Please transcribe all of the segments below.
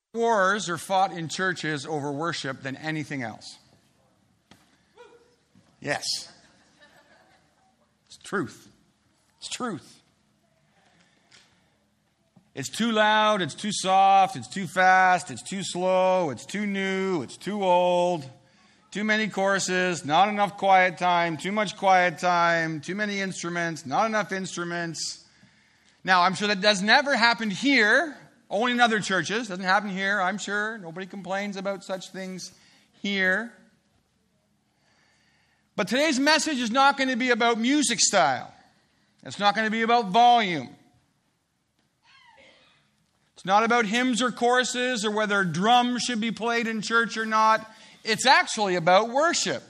Wars are fought in churches over worship than anything else. Yes. It's truth. It's truth. It's too loud, it's too soft, it's too fast, it's too slow, it's too new, it's too old, too many choruses, not enough quiet time, too much quiet time, too many instruments, not enough instruments. Now, I'm sure that does never happen here, only in other churches. Doesn't happen here, I'm sure. Nobody complains about such things here. But today's message is not going to be about music style. It's not going to be about volume. It's not about hymns or choruses or whether drums should be played in church or not. It's actually about worship.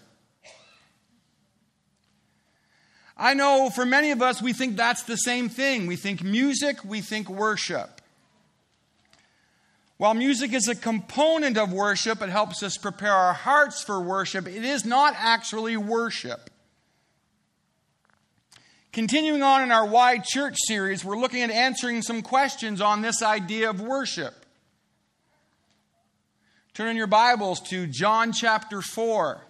I know for many of us, we think that's the same thing. We think music, we think worship. While music is a component of worship, it helps us prepare our hearts for worship. It is not actually worship. Continuing on in our Why Church series, we're looking at answering some questions on this idea of worship. Turn in your Bibles to John chapter 4.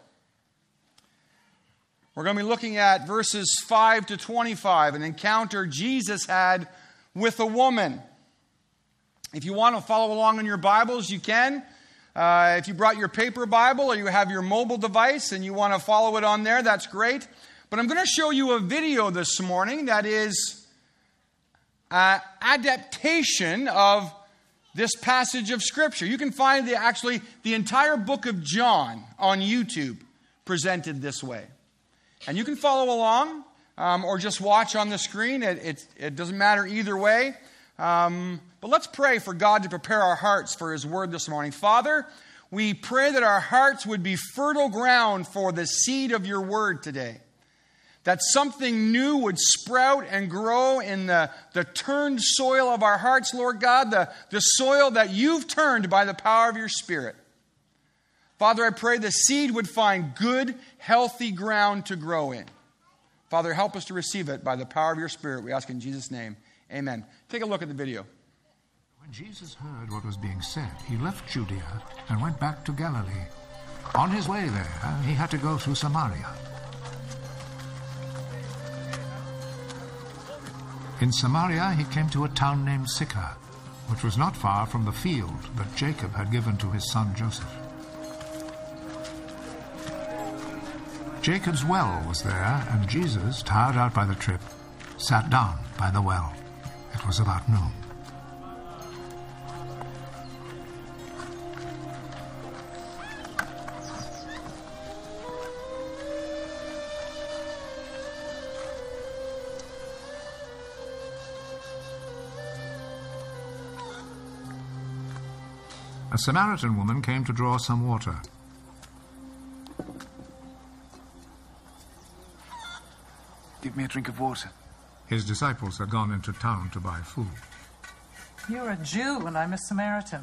We're going to be looking at verses 5 to 25, an encounter Jesus had with a woman. If you want to follow along in your Bibles, you can. If you brought your paper Bible or you have your mobile device and you want to follow it on there, that's great. But I'm going to show you a video this morning that is an adaptation of this passage of Scripture. You can find the entire book of John on YouTube presented this way. And you can follow along or just watch on the screen. It doesn't matter either way. But let's pray for God to prepare our hearts for His Word this morning. Father, we pray that our hearts would be fertile ground for the seed of your Word today. That something new would sprout and grow in the turned soil of our hearts, Lord God, the soil that you've turned by the power of your Spirit. Father, I pray the seed would find good, healthy ground to grow in. Father, help us to receive it by the power of your Spirit. We ask in Jesus' name. Amen. Take a look at the video. When Jesus heard what was being said, he left Judea and went back to Galilee. On his way there, he had to go through Samaria. In Samaria, he came to a town named Sychar, which was not far from the field that Jacob had given to his son Joseph. Jacob's well was there, and Jesus, tired out by the trip, sat down by the well. It was about noon. A Samaritan woman came to draw some water. Give me a drink of water. His disciples had gone into town to buy food. You're a Jew and I'm a Samaritan.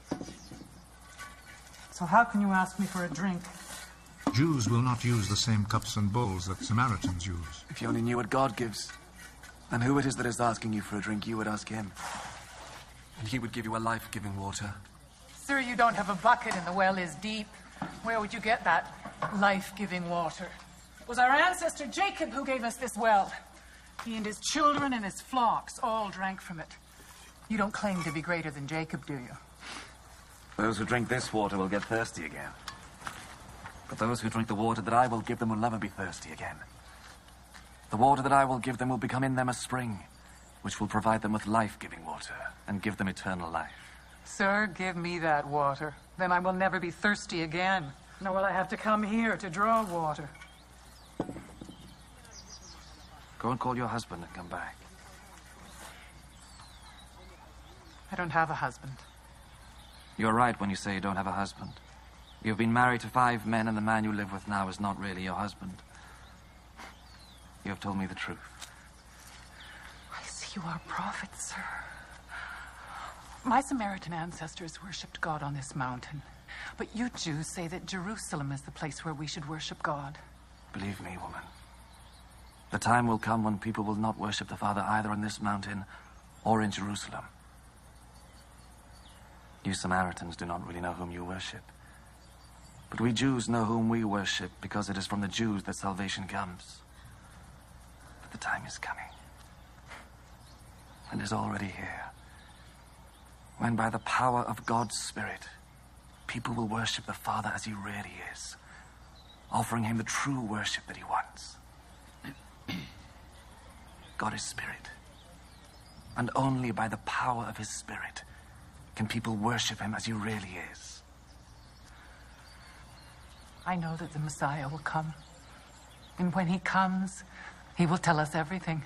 So how can you ask me for a drink? Jews will not use the same cups and bowls that Samaritans use. If you only knew what God gives, and who it is that is asking you for a drink, you would ask him. And he would give you a life-giving water. Sir, you don't have a bucket and the well is deep. Where would you get that life-giving water? It was our ancestor Jacob who gave us this well. He and his children and his flocks all drank from it. You don't claim to be greater than Jacob, do you? Those who drink this water will get thirsty again. But those who drink the water that I will give them will never be thirsty again. The water that I will give them will become in them a spring, which will provide them with life-giving water and give them eternal life. Sir, give me that water. Then I will never be thirsty again. Nor will I have to come here to draw water. Go and call your husband and come back. I don't have a husband. You're right when you say you don't have a husband. You've been married to 5 men, and the man you live with now is not really your husband. You have told me the truth. I see you are a prophet, sir. My Samaritan ancestors worshipped God on this mountain. But you Jews say that Jerusalem is the place where we should worship God. Believe me, woman. The time will come when people will not worship the Father either on this mountain or in Jerusalem. You Samaritans do not really know whom you worship. But we Jews know whom we worship, because it is from the Jews that salvation comes. But the time is coming, and is already here, when by the power of God's Spirit, people will worship the Father as he really is, offering him the true worship that he wants. God is Spirit, and only by the power of his Spirit can people worship him as he really is. I know that the Messiah will come. And when he comes, he will tell us everything.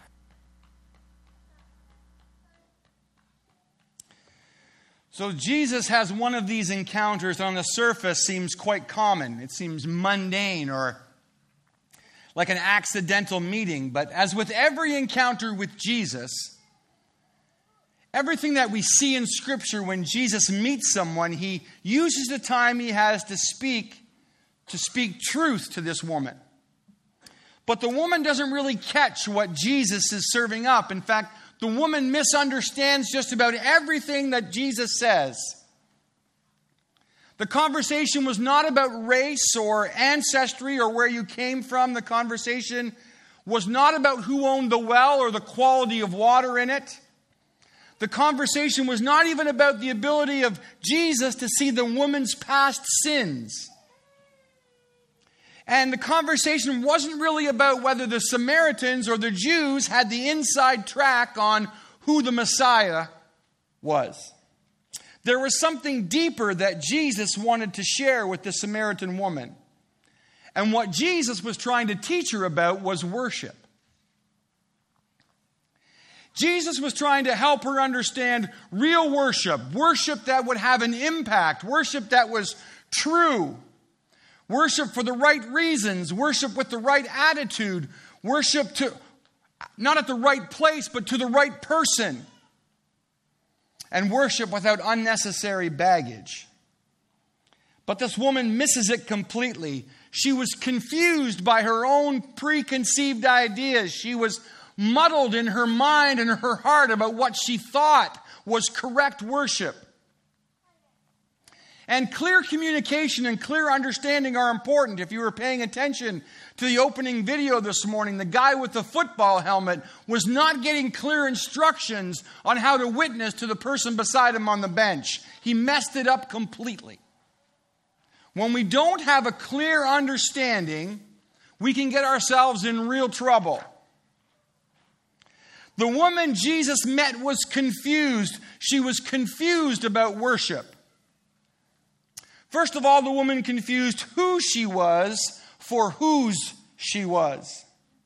So Jesus has one of these encounters on the surface seems quite common. It seems mundane or like an accidental meeting. But as with every encounter with Jesus, everything that we see in Scripture when Jesus meets someone, he uses the time he has to speak truth to this woman. But the woman doesn't really catch what Jesus is serving up. In fact, the woman misunderstands just about everything that Jesus says. The conversation was not about race or ancestry or where you came from. The conversation was not about who owned the well or the quality of water in it. The conversation was not even about the ability of Jesus to see the woman's past sins. And the conversation wasn't really about whether the Samaritans or the Jews had the inside track on who the Messiah was. There was something deeper that Jesus wanted to share with the Samaritan woman. And what Jesus was trying to teach her about was worship. Jesus was trying to help her understand real worship, worship that would have an impact, worship that was true. Worship for the right reasons, worship with the right attitude, worship to not at the right place, but to the right person. And worship without unnecessary baggage. But this woman misses it completely. She was confused by her own preconceived ideas. She was muddled in her mind and her heart about what she thought was correct worship. And clear communication and clear understanding are important. If you were paying attention to the opening video this morning, the guy with the football helmet was not getting clear instructions on how to witness to the person beside him on the bench. He messed it up completely. When we don't have a clear understanding, we can get ourselves in real trouble. The woman Jesus met was confused. She was confused about worship. First of all, the woman confused who she was for whose she was.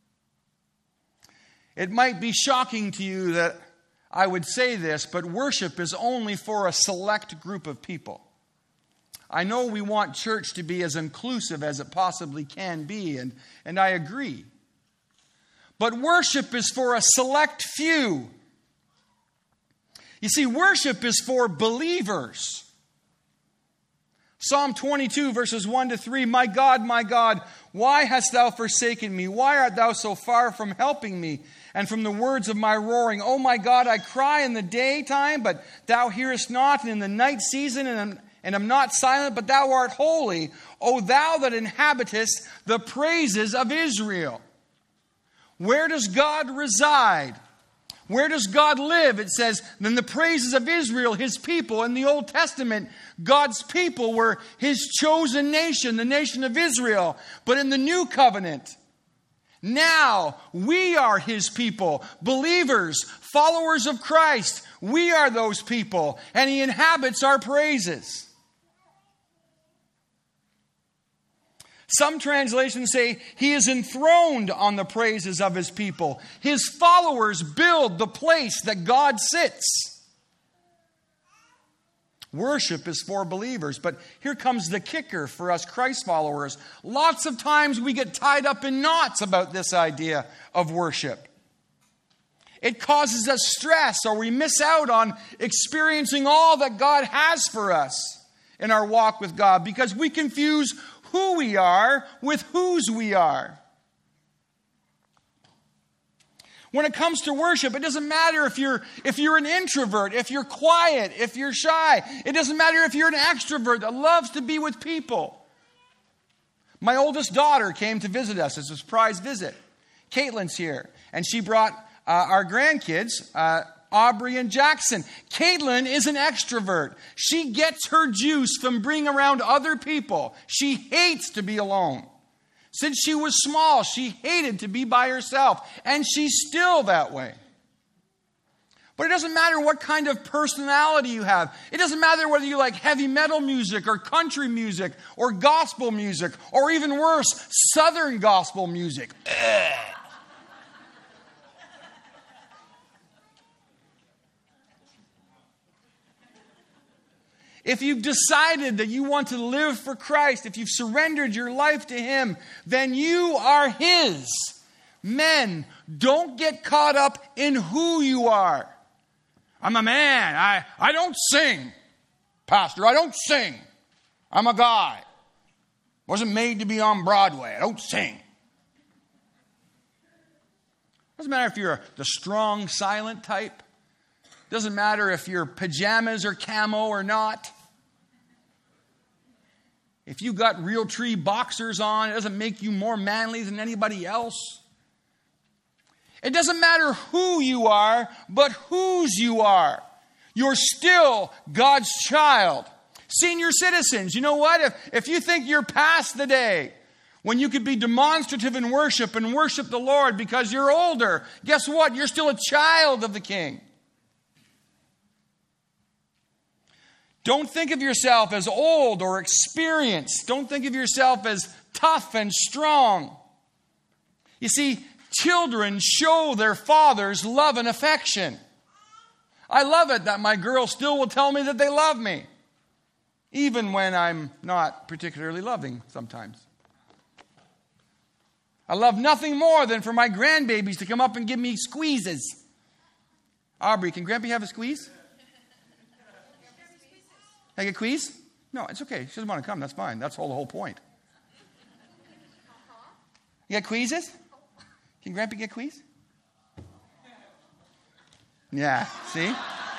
It might be shocking to you that I would say this, but worship is only for a select group of people. I know we want church to be as inclusive as it possibly can be, and I agree. But worship is for a select few. You see, worship is for believers. Psalm 22, verses 1-3, my God, why hast thou forsaken me? Why art thou so far from helping me and from the words of my roaring? O my God, I cry in the daytime, but thou hearest not, and in the night season, and am not silent, but thou art holy. O thou that inhabitest the praises of Israel. Where does God reside? Where does God live? It says, then the praises of Israel, his people. In the Old Testament, God's people were his chosen nation, the nation of Israel. But in the New Covenant, now we are his people, believers, followers of Christ. We are those people, and he inhabits our praises. Some translations say he is enthroned on the praises of his people. His followers build the place that God sits. Worship is for believers, but here comes the kicker for us Christ followers. Lots of times we get tied up in knots about this idea of worship. It causes us stress, or we miss out on experiencing all that God has for us in our walk with God because we confuse who we are with whose we are. When it comes to worship, it doesn't matter if you're an introvert, if you're quiet, if you're shy. It doesn't matter if you're an extrovert that loves to be with people. My oldest daughter came to visit us as a surprise visit. Caitlin's here, and she brought our grandkids, Aubrey and Jackson. Caitlin is an extrovert. She gets her juice from being around other people. She hates to be alone. Since she was small, she hated to be by herself, and she's still that way. But it doesn't matter what kind of personality you have. It doesn't matter whether you like heavy metal music or country music or gospel music or even worse, Southern gospel music. If you've decided that you want to live for Christ, if you've surrendered your life to Him, then you are His. Men, don't get caught up in who you are. I'm a man. I don't sing. Pastor, I don't sing. I'm a guy. Wasn't made to be on Broadway. I don't sing. Doesn't matter if you're the strong, silent type. Doesn't matter if your pajamas are camo or not. If you got Realtree boxers on, it doesn't make you more manly than anybody else. It doesn't matter who you are, but whose you are. You're still God's child. Senior citizens, you know what? If you think you're past the day when you could be demonstrative in worship and worship the Lord because you're older, guess what? You're still a child of the King. Don't think of yourself as old or experienced. Don't think of yourself as tough and strong. You see, children show their fathers love and affection. I love it that my girls still will tell me that they love me, even when I'm not particularly loving sometimes. I love nothing more than for my grandbabies to come up and give me squeezes. Aubrey, can Grampy have a squeeze? Can I get a squeeze? No, it's okay. She doesn't want to come. That's fine. That's the whole point. You got squeezes? Can Grampy get squeeze? Yeah, see?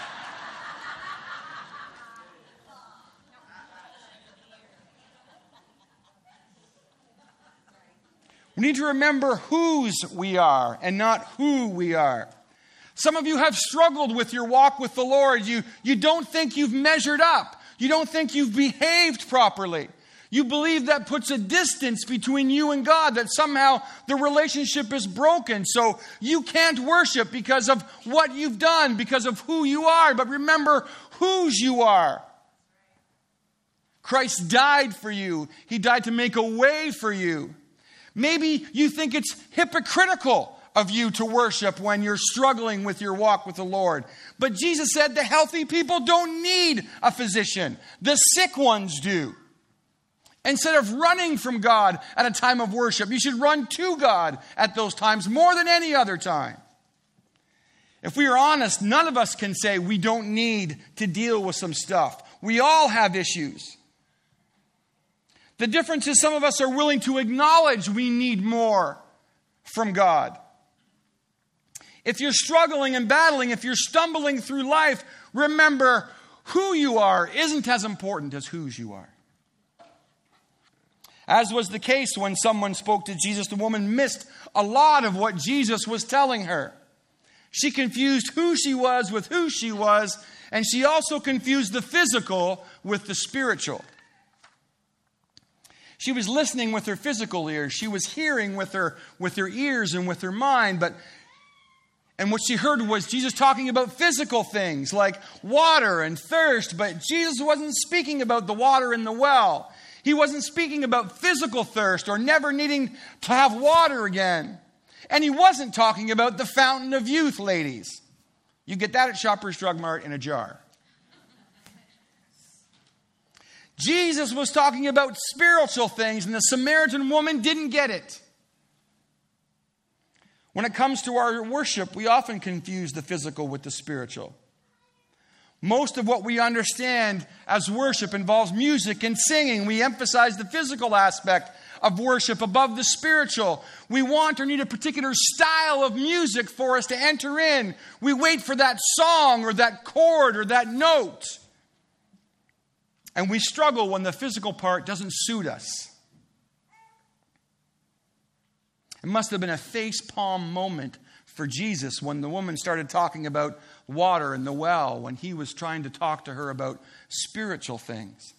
We need to remember whose we are and not who we are. Some of you have struggled with your walk with the Lord. You don't think you've measured up. You don't think you've behaved properly. You believe that puts a distance between you and God, that somehow the relationship is broken. So you can't worship because of what you've done, because of who you are. But remember whose you are. Christ died for you. He died to make a way for you. Maybe you think it's hypocritical of you to worship when you're struggling with your walk with the Lord. But Jesus said the healthy people don't need a physician. The sick ones do. Instead of running from God at a time of worship, you should run to God at those times more than any other time. If we are honest, none of us can say we don't need to deal with some stuff. We all have issues. The difference is some of us are willing to acknowledge we need more from God. If you're struggling and battling, if you're stumbling through life, remember who you are isn't as important as whose you are. As was the case when someone spoke to Jesus, the woman missed a lot of what Jesus was telling her. She confused who she was with who she was, and she also confused the physical with the spiritual. She was listening with her physical ears. She was hearing with her ears and with her mind, and what she heard was Jesus talking about physical things like water and thirst, but Jesus wasn't speaking about the water in the well. He wasn't speaking about physical thirst or never needing to have water again. And he wasn't talking about the fountain of youth, ladies. You get that at Shoppers Drug Mart in a jar. Jesus was talking about spiritual things, and the Samaritan woman didn't get it. When it comes to our worship, we often confuse the physical with the spiritual. Most of what we understand as worship involves music and singing. We emphasize the physical aspect of worship above the spiritual. We want or need a particular style of music for us to enter in. We wait for that song or that chord or that note. And we struggle when the physical part doesn't suit us. It must have been a facepalm moment for Jesus when the woman started talking about water and the well, when he was trying to talk to her about spiritual things.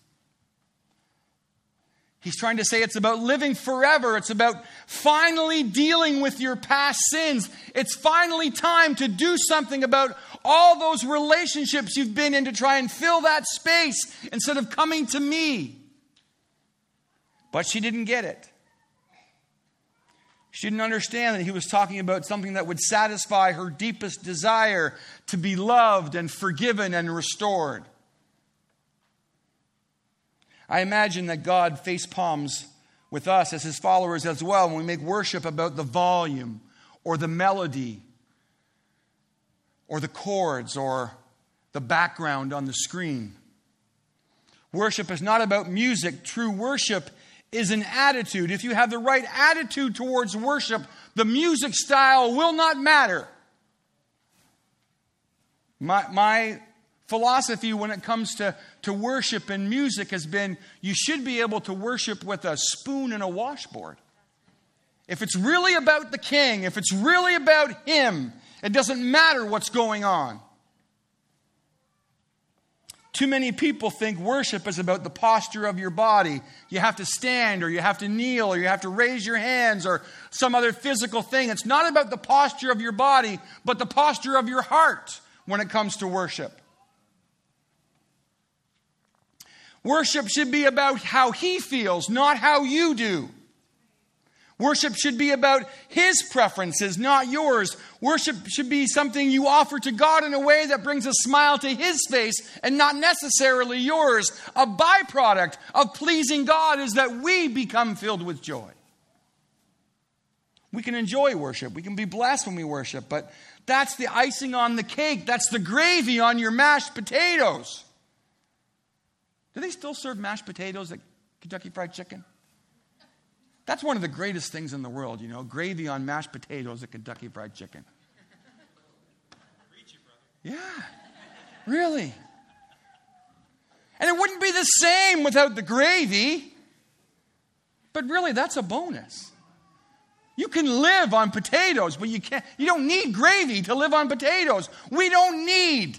He's trying to say it's about living forever. It's about finally dealing with your past sins. It's finally time to do something about all those relationships you've been in to try and fill that space instead of coming to me. But she didn't get it. She didn't understand that he was talking about something that would satisfy her deepest desire to be loved and forgiven and restored. I imagine that God face palms with us as his followers as well when we make worship about the volume or the melody or the chords or the background on the screen. Worship is not about music. True worship is an attitude. If you have the right attitude towards worship, the music style will not matter. My philosophy when it comes to worship and music has been, you should be able to worship with a spoon and a washboard. If it's really about the King, if it's really about him, it doesn't matter what's going on. Too many people think worship is about the posture of your body. You have to stand or you have to kneel or you have to raise your hands or some other physical thing. It's not about the posture of your body, but the posture of your heart when it comes to worship. Worship should be about how he feels, not how you do. Worship should be about his preferences, not yours. Worship should be something you offer to God in a way that brings a smile to his face and not necessarily yours. A byproduct of pleasing God is that we become filled with joy. We can enjoy worship. We can be blessed when we worship, but that's the icing on the cake. That's the gravy on your mashed potatoes. Do they still serve mashed potatoes at Kentucky Fried Chicken? That's one of the greatest things in the world, you know, gravy on mashed potatoes at Kentucky Fried Chicken. Yeah, really. And it wouldn't be the same without the gravy. But really, that's a bonus. You can live on potatoes, but you don't need gravy to live on potatoes. We don't need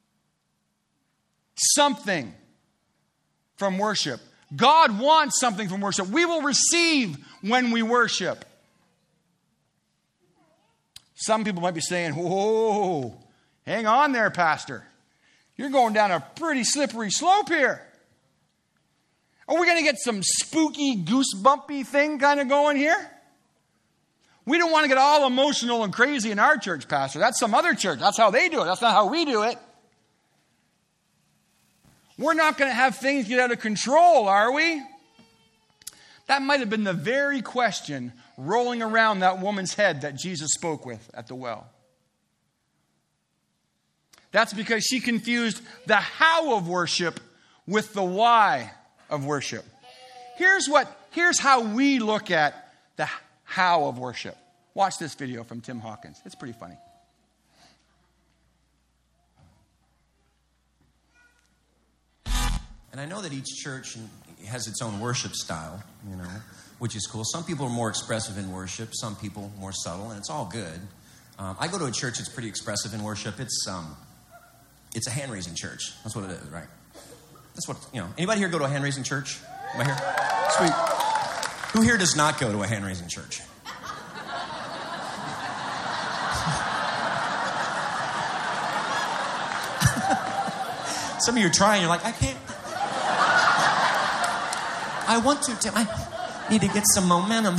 something from worship. God wants something from worship. We will receive when we worship. Some people might be saying, whoa, hang on there, Pastor. You're going down a pretty slippery slope here. Are we going to get some spooky, goosebumpy thing kind of going here? We don't want to get all emotional and crazy in our church, Pastor. That's some other church. That's how they do it. That's not how we do it. We're not going to have things get out of control, are we? That might have been the very question rolling around that woman's head that Jesus spoke with at the well. That's because she confused the how of worship with the why of worship. Here's how we look at the how of worship. Watch this video from Tim Hawkins. It's pretty funny. And I know that each church has its own worship style, you know, which is cool. Some people are more expressive in worship, some people more subtle, and it's all good. I go to a church that's pretty expressive in worship. It's a hand-raising church. That's what it is, right? That's what, you know. Anybody here go to a hand-raising church? Am I here? Sweet. Who here does not go to a hand-raising church? Some of you are trying. You're like, I can't. I want to, Tim. I need to get some momentum.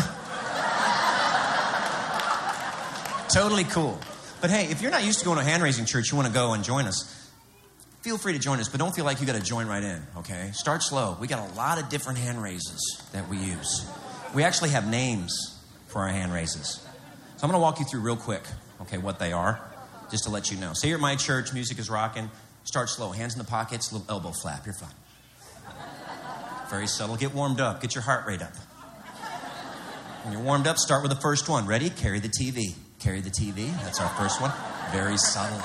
Totally cool. But hey, if you're not used to going to a hand-raising church, you want to go and join us, feel free to join us, but don't feel like you got to join right in, okay? Start slow. We got a lot of different hand raises that we use. We actually have names for our hand raises. So I'm going to walk you through real quick, okay, what they are, just to let you know. Say you're at my church, music is rocking. Start slow. Hands in the pockets, little elbow flap. You're fine. Very subtle. Get warmed up. Get your heart rate up. When you're warmed up, start with the first one. Ready? Carry the TV. Carry the TV. That's our first one. Very subtle.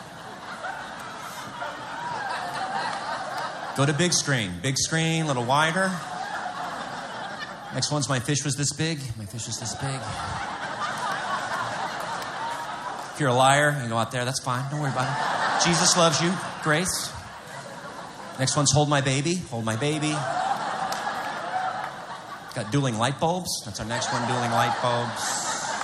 Go to big screen. Big screen, a little wider. Next one's my fish was this big. My fish was this big. If you're a liar, you go out there, that's fine. Don't worry about it. Jesus loves you. Grace. Next one's hold my baby. Hold my baby. Got dueling light bulbs. That's our next one, dueling light bulbs.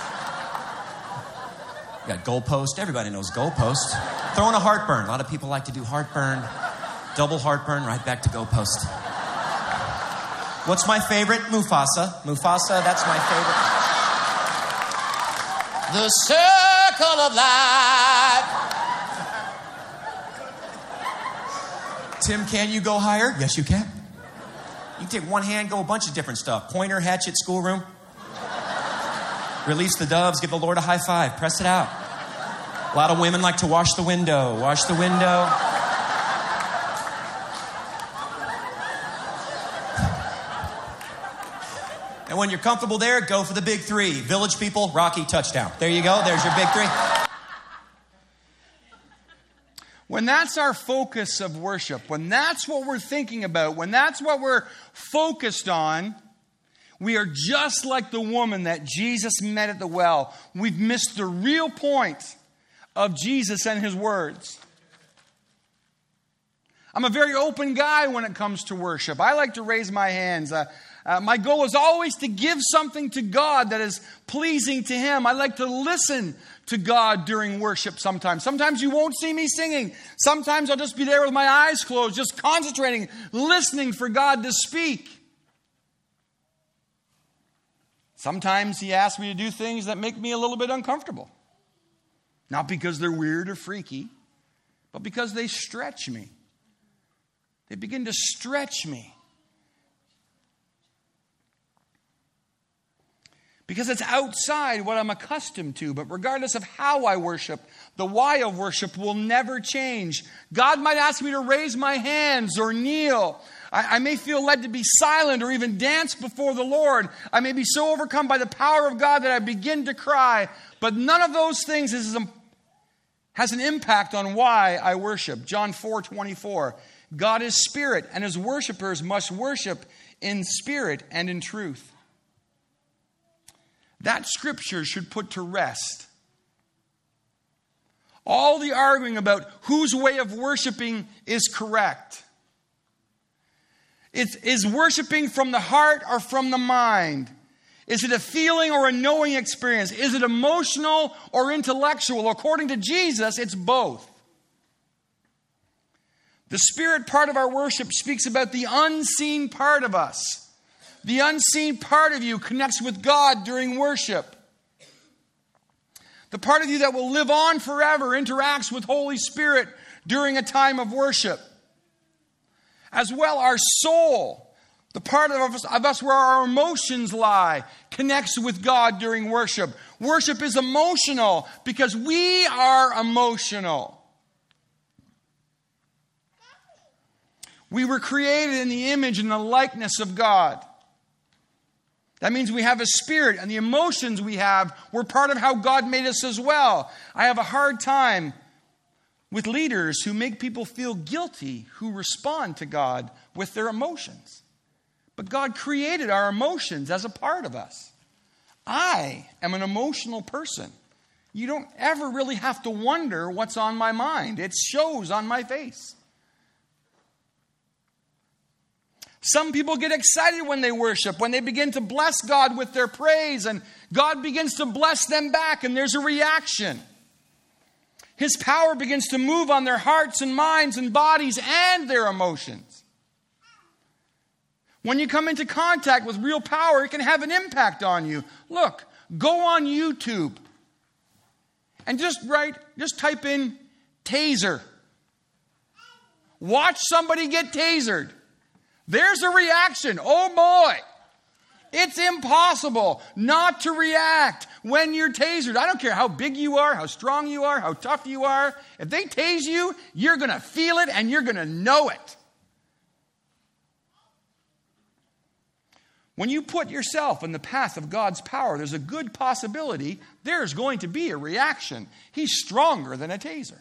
Got goalpost. Everybody knows goalpost. Throwing a heartburn. A lot of people like to do heartburn. Double heartburn, right back to goalpost. What's my favorite? Mufasa. Mufasa, that's my favorite. The circle of life. Tim, can you go higher? Yes, you can. You can take one hand, go a bunch of different stuff. Pointer, hatchet, schoolroom. Release the doves, give the Lord a high five. Press it out. A lot of women like to wash the window. Wash the window. And when you're comfortable there, go for the big three. Village people, Rocky, touchdown. There you go. There's your big three. When that's our focus of worship, when that's what we're thinking about, when that's what we're focused on, we are just like the woman that Jesus met at the well. We've missed the real point of Jesus and his words. I'm a very open guy when it comes to worship. I like to raise my hands. My goal is always to give something to God that is pleasing to him. I like to listen to God during worship sometimes. Sometimes you won't see me singing. Sometimes I'll just be there with my eyes closed, just concentrating, listening for God to speak. Sometimes he asks me to do things that make me a little bit uncomfortable. Not because they're weird or freaky, but because they stretch me. They begin to stretch me. Because it's outside what I'm accustomed to. But regardless of how I worship, the why of worship will never change. God might ask me to raise my hands or kneel. I may feel led to be silent or even dance before the Lord. I may be so overcome by the power of God that I begin to cry. But none of those things has an impact on why I worship. John 4:24. God is spirit, and his worshipers must worship in spirit and in truth. That scripture should put to rest all the arguing about whose way of worshiping is correct. Is worshiping from the heart or from the mind? Is it a feeling or a knowing experience? Is it emotional or intellectual? According to Jesus, it's both. The spirit part of our worship speaks about the unseen part of us. The unseen part of you connects with God during worship. The part of you that will live on forever interacts with Holy Spirit during a time of worship. As well, our soul, the part of us where our emotions lie, connects with God during worship. Worship is emotional because we are emotional. We were created in the image and the likeness of God. That means we have a spirit, and the emotions we have were part of how God made us as well. I have a hard time with leaders who make people feel guilty who respond to God with their emotions. But God created our emotions as a part of us. I am an emotional person. You don't ever really have to wonder what's on my mind. It shows on my face. Some people get excited when they worship, when they begin to bless God with their praise, and God begins to bless them back, and there's a reaction. His power begins to move on their hearts and minds and bodies and their emotions. When you come into contact with real power, it can have an impact on you. Look, go on YouTube and just type in taser. Watch somebody get tasered. There's a reaction. Oh boy. It's impossible not to react when you're tasered. I don't care how big you are, how strong you are, how tough you are. If they tase you, you're going to feel it and you're going to know it. When you put yourself in the path of God's power, there's a good possibility there's going to be a reaction. He's stronger than a taser.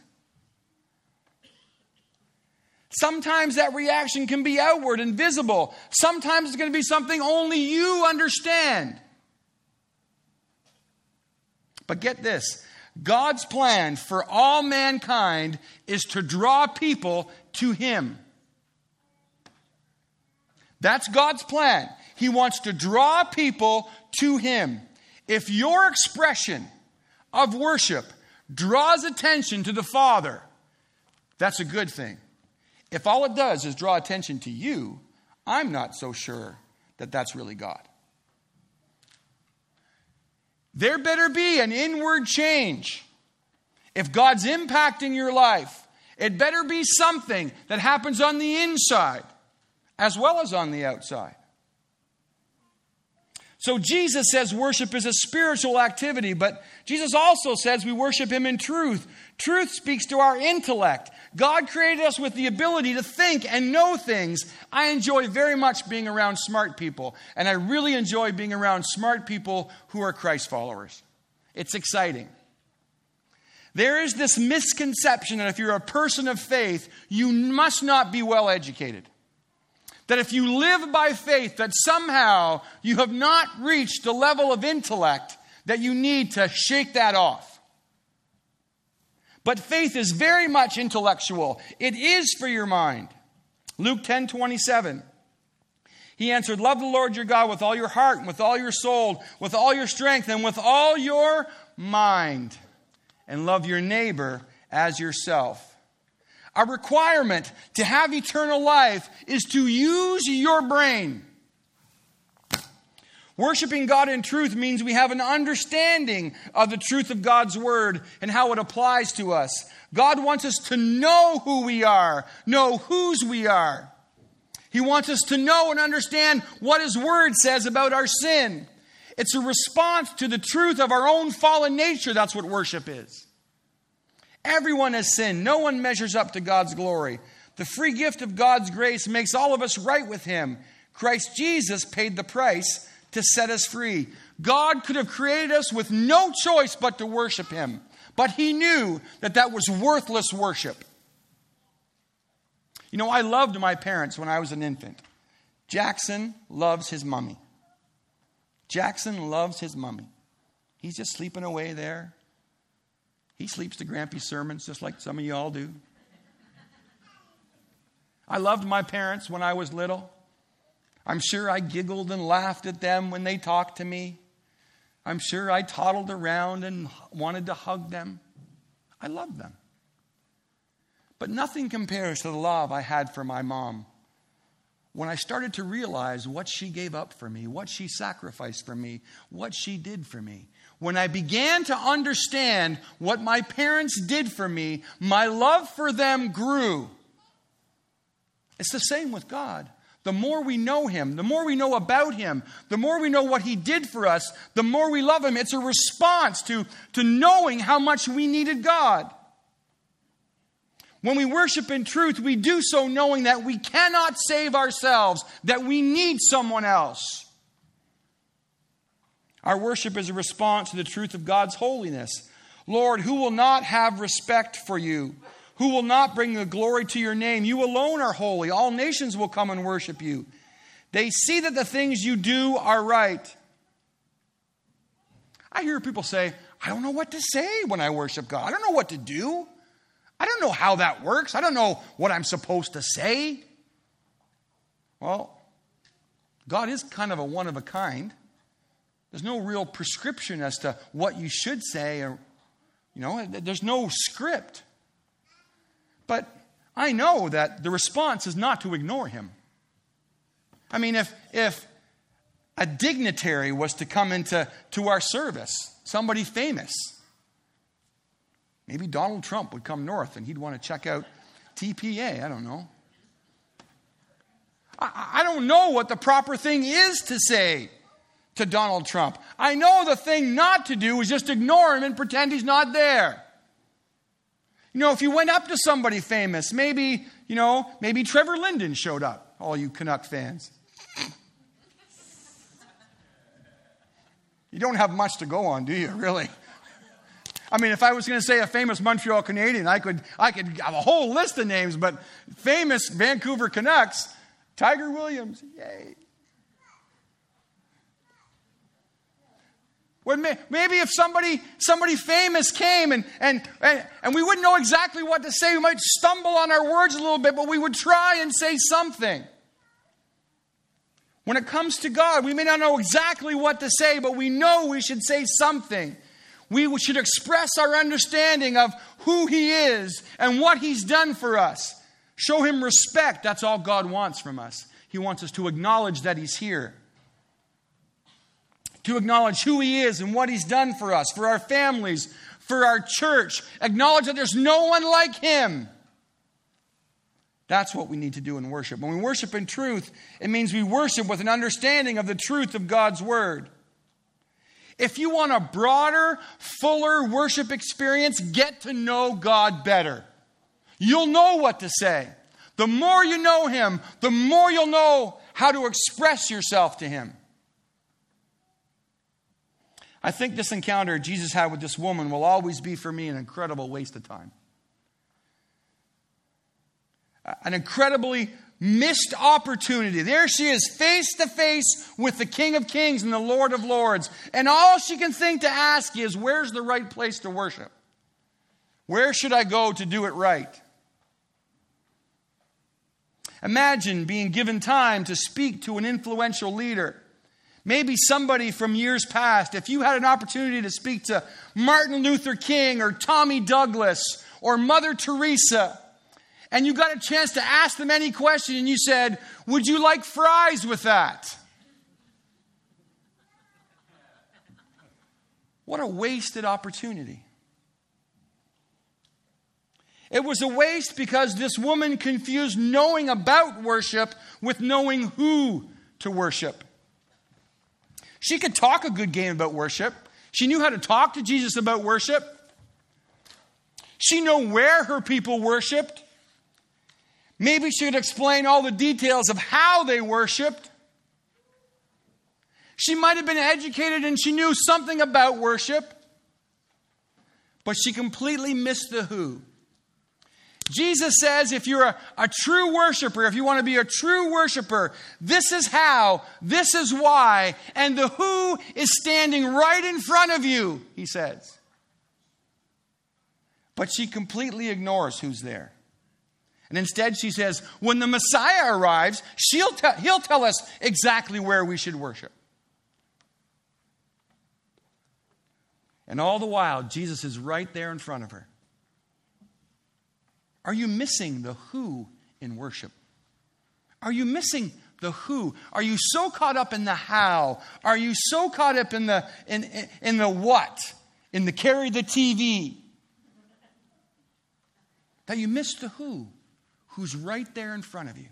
Sometimes that reaction can be outward and visible. Sometimes it's going to be something only you understand. But get this, God's plan for all mankind is to draw people to Him. That's God's plan. He wants to draw people to Him. If your expression of worship draws attention to the Father, that's a good thing. If all it does is draw attention to you, I'm not so sure that that's really God. There better be an inward change. If God's impacting your life, it better be something that happens on the inside as well as on the outside. So Jesus says worship is a spiritual activity, but Jesus also says we worship Him in truth. Truth speaks to our intellect. God created us with the ability to think and know things. I enjoy very much being around smart people, and I really enjoy being around smart people who are Christ followers. It's exciting. There is this misconception that if you're a person of faith, you must not be well educated. That if you live by faith, that somehow you have not reached the level of intellect that you need to shake that off. But faith is very much intellectual. It is for your mind. Luke 10:27. He answered, love the Lord your God with all your heart, and with all your soul, with all your strength, and with all your mind. And love your neighbor as yourself. A requirement to have eternal life is to use your brain. Worshiping God in truth means we have an understanding of the truth of God's word and how it applies to us. God wants us to know who we are, know whose we are. He wants us to know and understand what His word says about our sin. It's a response to the truth of our own fallen nature. That's what worship is. Everyone has sinned. No one measures up to God's glory. The free gift of God's grace makes all of us right with Him. Christ Jesus paid the price to set us free. God could have created us with no choice but to worship Him. But He knew that that was worthless worship. You know, I loved my parents when I was an infant. Jackson loves his mummy. Jackson loves his mummy. He's just sleeping away there. He sleeps to Grampy's sermons just like some of you all do. I loved my parents when I was little. I'm sure I giggled and laughed at them when they talked to me. I'm sure I toddled around and wanted to hug them. I loved them. But nothing compares to the love I had for my mom. When I started to realize what she gave up for me, what she sacrificed for me, what she did for me. When I began to understand what my parents did for me, my love for them grew. It's the same with God. The more we know Him, the more we know about Him, the more we know what He did for us, the more we love Him. It's a response to knowing how much we needed God. When we worship in truth, we do so knowing that we cannot save ourselves, that we need someone else. Our worship is a response to the truth of God's holiness. Lord, who will not have respect for you? Who will not bring the glory to your name? You alone are holy. All nations will come and worship you. They see that the things you do are right. I hear people say, I don't know what to say when I worship God. I don't know what to do. I don't know how that works. I don't know what I'm supposed to say. Well, God is kind of a one of a kind. There's no real prescription as to what you should say, or, there's no script. But I know that the response is not to ignore Him. I mean, if a dignitary was to come into our service, somebody famous, maybe Donald Trump would come north and he'd want to check out TPA. I don't know. I don't know what the proper thing is to say to Donald Trump. I know the thing not to do is just ignore him and pretend he's not there. If you went up to somebody famous, maybe Trevor Linden showed up, all you Canuck fans. You don't have much to go on, do you, really? I mean, if I was going to say a famous Montreal Canadian, I could have a whole list of names, but famous Vancouver Canucks, Tiger Williams, yay. Well, maybe if somebody famous came and we wouldn't know exactly what to say, we might stumble on our words a little bit, but we would try and say something. When it comes to God, we may not know exactly what to say, but we know we should say something. We should express our understanding of who He is and what He's done for us. Show Him respect. That's all God wants from us. He wants us to acknowledge that He's here. To acknowledge who He is and what He's done for us, for our families, for our church. Acknowledge that there's no one like Him. That's what we need to do in worship. When we worship in truth, it means we worship with an understanding of the truth of God's Word. If you want a broader, fuller worship experience, get to know God better. You'll know what to say. The more you know Him, the more you'll know how to express yourself to Him. I think this encounter Jesus had with this woman will always be for me an incredible waste of time. An incredibly missed opportunity. There she is, face to face with the King of Kings and the Lord of Lords. And all she can think to ask is, where's the right place to worship? Where should I go to do it right? Imagine being given time to speak to an influential leader. Maybe somebody from years past. If you had an opportunity to speak to Martin Luther King or Tommy Douglas or Mother Teresa, and you got a chance to ask them any question and you said, would you like fries with that? What a wasted opportunity. It was a waste because this woman confused knowing about worship with knowing who to worship. She could talk a good game about worship. She knew how to talk to Jesus about worship. She knew where her people worshiped. Maybe she could explain all the details of how they worshiped. She might have been educated and she knew something about worship. But she completely missed the who. Jesus says if you're a true worshiper, if you want to be a true worshiper, this is how, this is why, and the who is standing right in front of you, He says. But she completely ignores who's there. And instead she says, when the Messiah arrives, He'll tell us exactly where we should worship. And all the while, Jesus is right there in front of her. Are you missing the who in worship? Are you missing the who? Are you so caught up in the how? Are you so caught up in the what? In the carry the TV? That you miss the who, who's right there in front of you.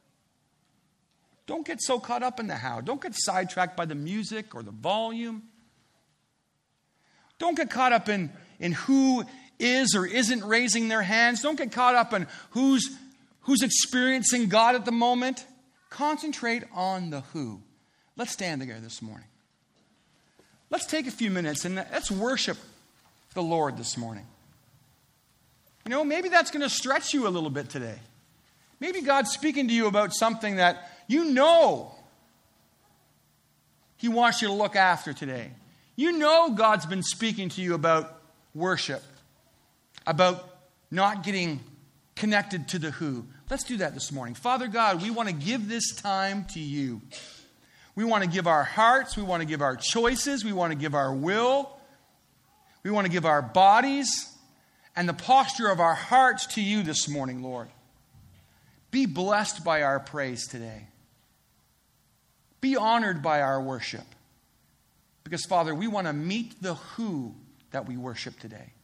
Don't get so caught up in the how. Don't get sidetracked by the music or the volume. Don't get caught up in who is or isn't raising their hands. Don't get caught up in who's experiencing God at the moment. Concentrate on the who. Let's stand together this morning. Let's take a few minutes and let's worship the Lord this morning. You know, maybe that's going to stretch you a little bit today. Maybe God's speaking to you about something that you know He wants you to look after today. You know God's been speaking to you about worship, about not getting connected to the who. Let's do that this morning. Father God, we want to give this time to You. We want to give our hearts. We want to give our choices. We want to give our will. We want to give our bodies and the posture of our hearts to You this morning, Lord. Be blessed by our praise today. Be honored by our worship. Because, Father, we want to meet the who that we worship today.